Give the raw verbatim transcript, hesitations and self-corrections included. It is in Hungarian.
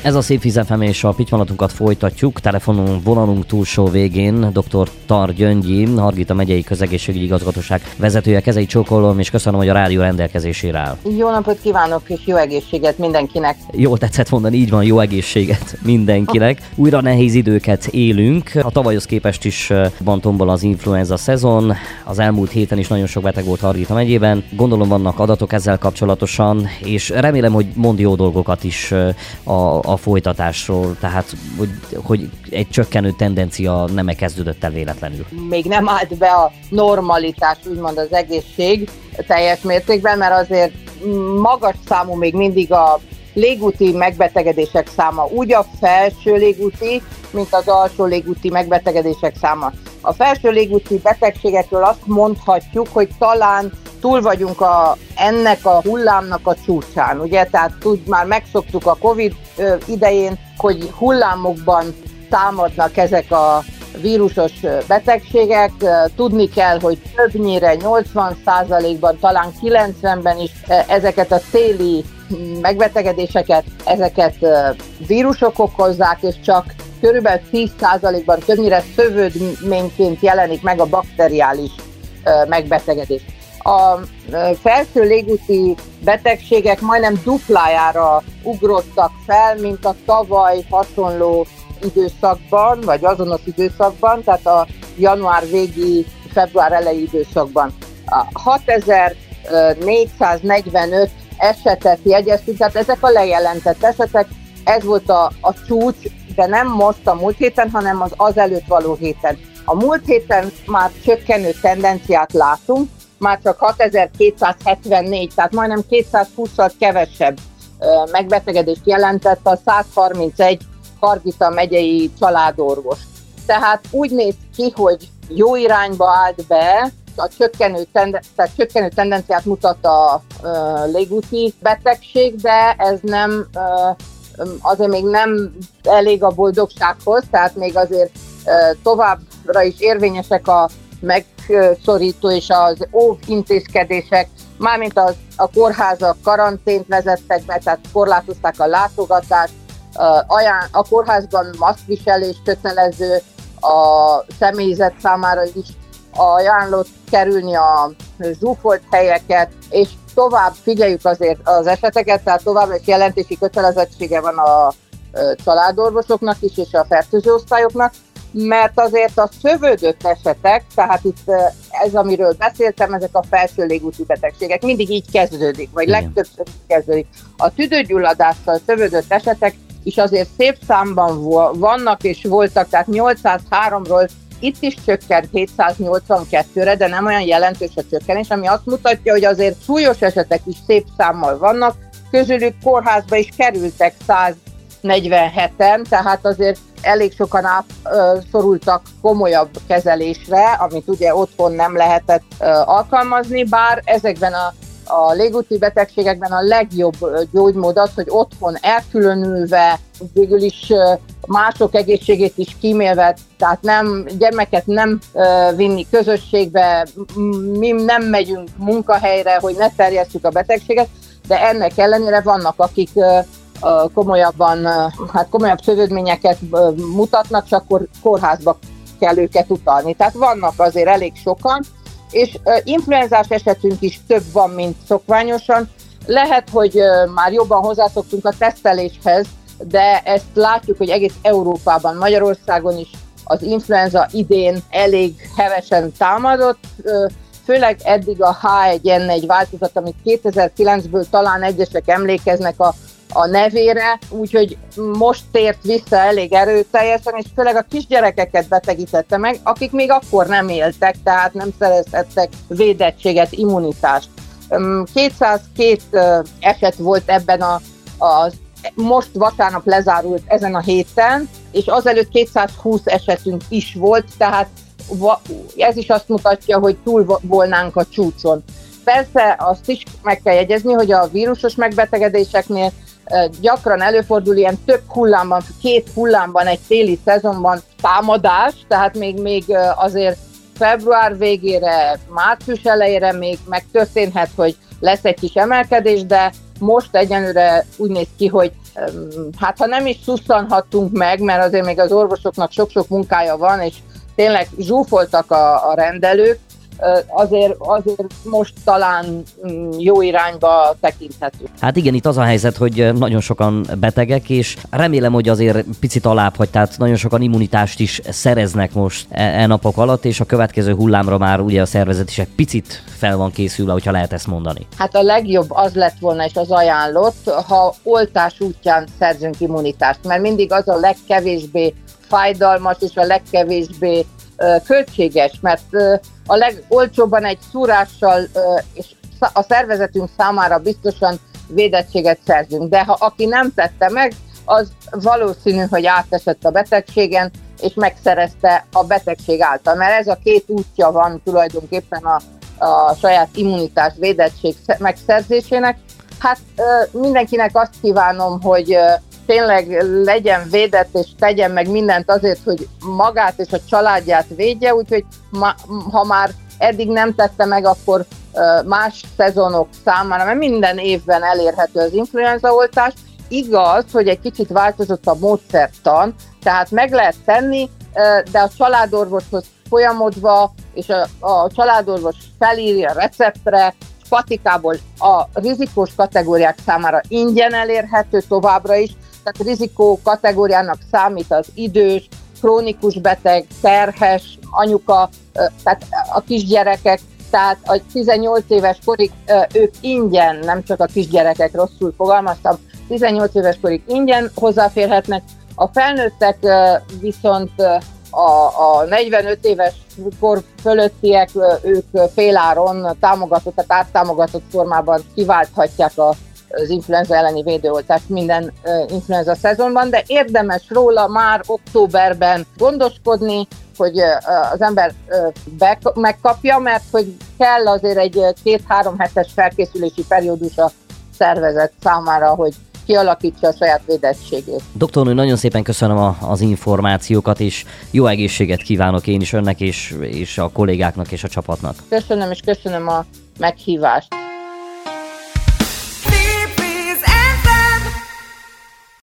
Ez a Szép Víz ef em és a pittyvanatunkat folytatjuk. Telefonon vonalunk túlsó végén dr. Tar Gyöngyi, Hargita megyei közegészségügyi igazgatóság vezetője. Kezei csókolom, és köszönöm, hogy a rádió rendelkezésére áll. Jó napot kívánok, és jó egészséget mindenkinek. Jól tetszett mondani, így van, jó egészséget mindenkinek. Újra nehéz időket élünk. A tavalyhoz képest is van tombol az influenza szezon. Az elmúlt héten is nagyon sok beteg volt Hargita megyében. Gondolom vannak adatok ezzel kapcsolatosan, és remélem, hogy mond jó dolgokat is a, a folytatásról, tehát hogy, hogy egy csökkenő tendencia nem kezdődött el véletlenül. Még nem állt be a normalitás, úgymond az egészség teljes mértékben, mert azért magas számú még mindig a légúti megbetegedések száma, úgy a felső légúti, mint az alsó légúti megbetegedések száma. A felső légúti betegségekről azt mondhatjuk, hogy talán túl vagyunk a, ennek a hullámnak a csúcsán, ugye? Tehát tud, már megszoktuk a Covid idején, hogy hullámokban támadnak ezek a vírusos betegségek. Tudni kell, hogy többnyire nyolcvan százalékban, talán kilencvenben is ezeket a téli megbetegedéseket, ezeket vírusok okozzák, és csak körülbelül tíz százalékban többnyire szövődményként jelenik meg a bakteriális megbetegedés. A felső légúti betegségek majdnem duplájára ugrottak fel, mint a tavaly hasonló időszakban, vagy azonos időszakban, tehát a január végi, február elejé időszakban. hatezer-négyszáznegyvenöt esetet jegyeztünk, tehát ezek a lejelentett esetek, ez volt a, a csúcs, de nem most a múlt héten, hanem az azelőtt való héten. A múlt héten már csökkenő tendenciát látunk, már csak hatezer-kétszázhetvennégy, tehát majdnem kétszázhússzal kevesebb megbetegedést jelentett a száz harmincegy Hargita megyei családorvos. Tehát úgy néz ki, hogy jó irányba állt be, a csökkenő, tenden- tehát csökkenő tendenciát mutat a uh, légúti betegség, de ez nem, uh, azért még nem elég a boldogsághoz, tehát még azért uh, továbbra is érvényesek a megszorító és az óvintézkedések, mármint az, a kórházak karantént vezettek be, tehát korlátozták a látogatást, ajánl- a kórházban maszkviselés kötelező, a személyzet számára is ajánlott kerülni a zsúfolt helyeket, és tovább figyeljük azért az eseteket, tehát továbbra is jelentési kötelezettsége van a családorvosoknak is, és a fertőzőosztályoknak, mert azért a szövődött esetek, tehát itt ez, amiről beszéltem, ezek a felső légúti betegségek mindig így kezdődik, vagy igen, legtöbbször így kezdődik. A tüdőgyulladással szövődött esetek is azért szép számban vannak és voltak, tehát nyolcszázháromról itt is csökkent hétszáznyolcvankettőre, de nem olyan jelentős a csökkenés, ami azt mutatja, hogy azért súlyos esetek is szép számmal vannak, közülük kórházba is kerültek száznegyvenheten, tehát azért elég sokan átszorultak komolyabb kezelésre, amit ugye otthon nem lehetett alkalmazni, bár ezekben a A légúti betegségekben a legjobb gyógymód az, hogy otthon elkülönülve, végül is mások egészségét is kímélve, tehát nem, gyermeket nem vinni közösségbe, mi nem megyünk munkahelyre, hogy ne terjesszük a betegséget, de ennek ellenére vannak, akik komolyabban, hát komolyabb szövődményeket mutatnak, csak akkor kórházba kell őket utalni. Tehát vannak azért elég sokan, és uh, influenzás esetünk is több van, mint szokványosan. Lehet, hogy uh, már jobban hozzászoktunk a teszteléshez, de ezt látjuk, hogy egész Európában, Magyarországon is az influenza idén elég hevesen támadott, uh, főleg eddig a há egy en egy változat, amit kétezer-kilencből talán egyesek emlékeznek a, a nevére, úgyhogy most tért vissza elég erőteljesen, és főleg a kisgyerekeket betegítette meg, akik még akkor nem éltek, tehát nem szerezhettek védettséget, immunitást. kétszázkettő eset volt ebben a, a most vasárnap lezárult ezen a héten, és azelőtt kétszázhúsz esetünk is volt, tehát ez is azt mutatja, hogy túl volnánk a csúcson. Persze azt is meg kell jegyezni, hogy a vírusos megbetegedéseknél gyakran előfordul ilyen több hullámban, két hullámban egy téli szezonban támadás, tehát még, még azért február végére, március elejére még megtörténhet, hogy lesz egy kis emelkedés, de most egyenlőre úgy néz ki, hogy hát ha nem is szusszanhattunk meg, mert azért még az orvosoknak sok-sok munkája van, és tényleg zsúfoltak a, a rendelők, azért, azért most talán jó irányba tekinthetünk. Hát igen, itt az a helyzet, hogy nagyon sokan betegek, és remélem, hogy azért picit alább hagy, tehát nagyon sokan immunitást is szereznek most e, e napok alatt, és a következő hullámra már ugye a szervezet is egy picit fel van készülve, hogyha lehet ezt mondani. Hát a legjobb az lett volna, és az ajánlott, ha oltás útján szerzünk immunitást, mert mindig az a legkevésbé fájdalmas, és a legkevésbé költséges, mert a legolcsóbban egy szúrással és a szervezetünk számára biztosan védettséget szerzünk, de ha aki nem tette meg, az valószínű, hogy átesett a betegségen, és megszerezte a betegség által, mert ez a két útja van tulajdonképpen a, a saját immunitás védettség megszerzésének. Hát mindenkinek azt kívánom, hogy tényleg legyen védett, és tegyen meg mindent azért, hogy magát és a családját védje, úgyhogy ma, ha már eddig nem tette meg, akkor más szezonok számára, mert minden évben elérhető az influenzaoltás. Igaz, hogy egy kicsit változott a módszertan, tehát meg lehet tenni, de a családorvoshoz folyamodva, és a, a családorvos felírja receptre, patikából a rizikós kategóriák számára ingyen elérhető továbbra is, tehát rizikó kategóriának számít az idős, krónikus beteg, terhes, anyuka, tehát a kisgyerekek, tehát a tizennyolc éves korig ők ingyen, nem csak a kisgyerekek, rosszul fogalmaztam, tizennyolc éves korig ingyen hozzáférhetnek, a felnőttek viszont a, a negyvenöt éves kor fölöttiek, ők féláron támogatott, tehát áttámogatott formában kiválthatják a az influenza elleni védőoltást minden uh, influenza szezonban, de érdemes róla már októberben gondoskodni, hogy uh, az ember uh, be, megkapja, mert hogy kell azért egy két-három hetes felkészülési periódus a szervezet számára, hogy kialakítsa a saját védettségét. Doktornő, nagyon szépen köszönöm a, az információkat, és jó egészséget kívánok én is önnek, és, és a kollégáknak és a csapatnak. Köszönöm, és köszönöm a meghívást.